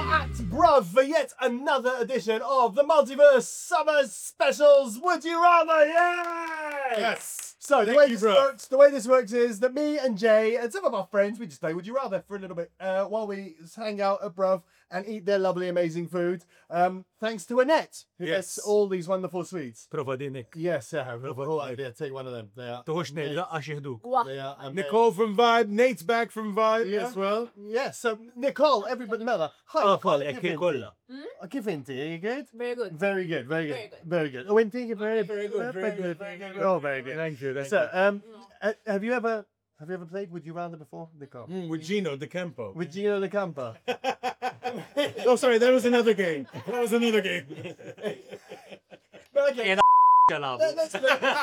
at Bruv for yet another edition of the Multiverse Summer Specials. Would you rather? Yay! Yes. So the Thank way you, this Bruv. works, is that me and Jay and some of our friends, we just play Would You Rather for a little bit while we hang out at Bruv and eat their lovely, amazing food. Thanks to Annette, who Yes. gets all these wonderful sweets. Prova dinek. Yes, cool idea. Take one of them. They are. Tuħux nejda għax jihduk. They are amazing. Nicole from Vibe, Nate's back from Vibe as well. Yes. So Nicole, everybody met her. Hi. Oh, Paul, Give ekki in. kolla. Give in to you. Are you good? Very good. Very good. Very good. Very good. Very good. Oh, Inti, you're very, Very good, very good, very good. Oh, very good. Thank you, thank So, you. have you ever played Would You Rather before, Nicole? With Gino De Campo. With Gino De Campo. Oh, sorry, that was another game. That was another game. But okay, Kalabu. let's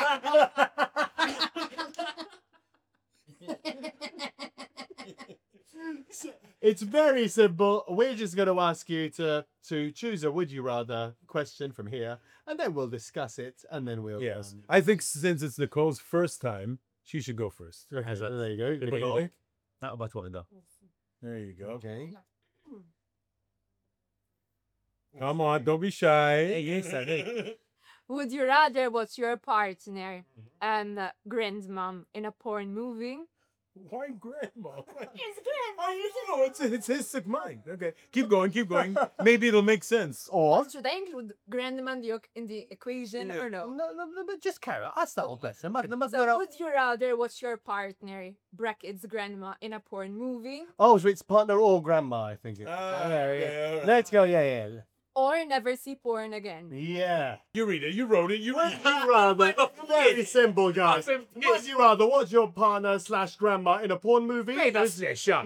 It's very simple. We're just going to ask you to choose a Would You Rather question from here, and then we'll discuss it, and then we'll. Yes. I think since it's Nicole's first time, she should go first. Okay, Has that- there you go. There you go. Naqbad waħda. There you go. Okay. Come on, don't be shy. Would you rather watch your partner and grandmom in a porn movie? Why grandma? It's grandma. Oh, it's his sick mind. Okay, keep going, keep going. Maybe it'll make sense. Or Should I include grandma in the equation or no? no, but just carry on. Ask that old person. So would you rather watch your partner brackets grandma in a porn movie Oh, so it's partner or grandma, I think. Yeah. Let's go. Yeah. or never see porn again? Yeah. You read it. You wrote it. You read Would you rather? Very simple, guys. Awesome. Would you rather watch your partner / grandma in a porn movie? With someone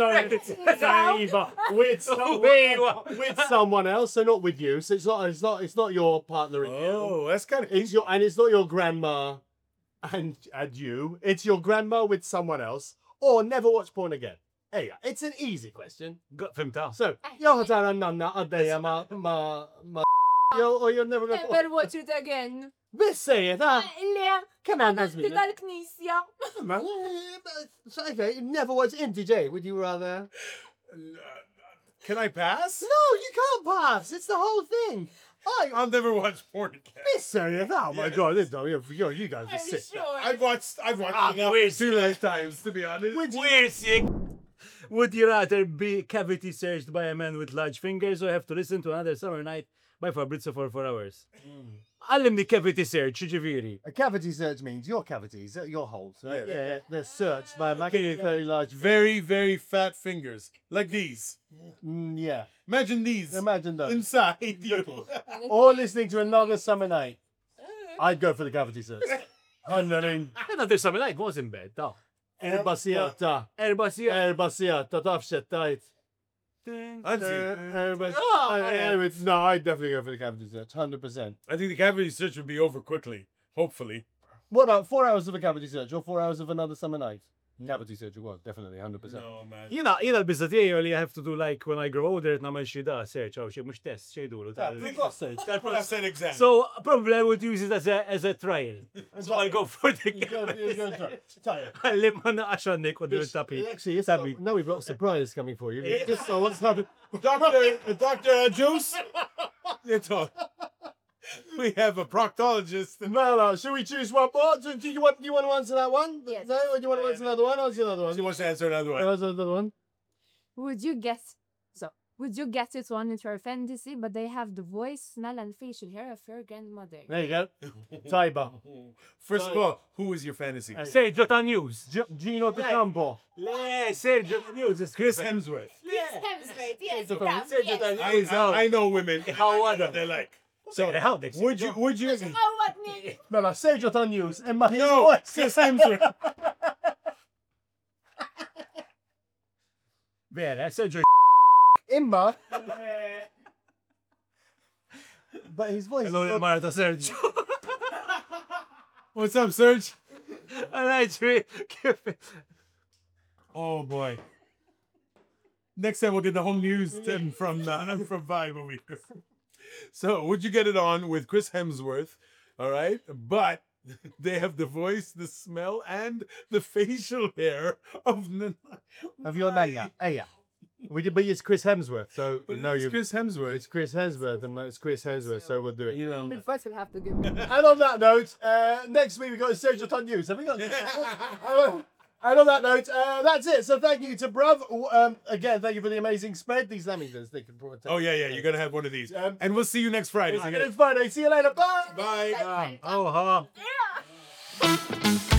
with someone else, so not with you. So it's not your partner and you. Oh, that's kind of. It's not your grandma and you. It's your grandma with someone else, or never watch porn again. Hey, it's an easy question. Fimta. So, you're nanna għaddejja or you're never gonna. Never watch it again. Bis say it, huh? Le, Come on, that's me. tal-knisja. So, okay, never watch MTJ. Would you rather? Can I pass? No, you can't pass. It's the whole thing. I'll never watch porn again. Bis say it. Oh my God, this you guys Are are you sick. sure? I've watched enough too many times, to be honest. We're sick. Would you rather be cavity searched by a man with large fingers or have to listen to Another Summer Night by Fabrizio for 4 hours? Għallimni cavity search, ġifiri. A cavity search means your cavities, your holes. Right? Yeah. Yeah, they're searched by a man with very large. Very, very fat fingers. Like these. Yeah, Imagine these. imagine those. Inside you. Or listening to Another Summer Night. I'd go for the cavity search. Another Summer Night was in bed, though. Erba sijata. Erba sija. Erba sijata, taf xettajt. Anzi, No, I'd definitely go for the cavity search, 100%. I think the cavity search would be over quickly. Hopefully. What about 4 hours of a cavity search or 4 hours of Another Summer Night? Cavity search, well, definitely, 100%. No, man. Jina l-bizzat jgħu li I have to do like when I grow older, namel xie da, search, or xie mux test, xie dulu. That's an example. So probably I would use it as a trial. So I'll go for the Għalli ma naqax għannik u tapi. Actually, yes, no, we've got a surprise coming for you. Just so what's happening? Dr. Juice? We have a proctologist. No, should we choose one more? Do you want to answer that one? Yes. No, or do you want to answer another one? I'll answer another one. She wants to answer another one. Answer another one. Would you guess it one into your fantasy, but they have the voice, smell, and facial hair of your grandmother? There you go. Taiba. First of all, who is your fantasy? Sergio ta' News. Gino De Campo. Le, Sergio ta' News. is Chris Hemsworth. Hemsworth, yes. Sergio ta' News. I know women. How that they like. So, how they Would you? Oh, what me? No, Sergio on News. And my No, voice. Chris Hemsworth. Vera, Sergio. Imma. But his voice. Hello, Marta Sergio. What's up, Serge? Għalajġri, kif. Oh boy. Next time we'll get the whole news from Vibe a week. So, would you get it on with Chris Hemsworth? All right, but they have the voice, the smell, and the facial hair of Of your naya. Eja. But it's Chris Hemsworth, so no, It's you. Chris Hemsworth. It's Chris Hemsworth, and it's Chris Hemsworth, so we'll do it. You know. But first we'll have to give. And on that note, next week we've got a Sergio Ton News. Have we got? And on that note, that's it. So thank you to Bruv. Again, thank you for the amazing spread. These lamingtons, they can probably. Oh yeah, you're gonna have one of these, and we'll see you next Friday. It's Friday. See you later. Bye. Bye. Oh, ha.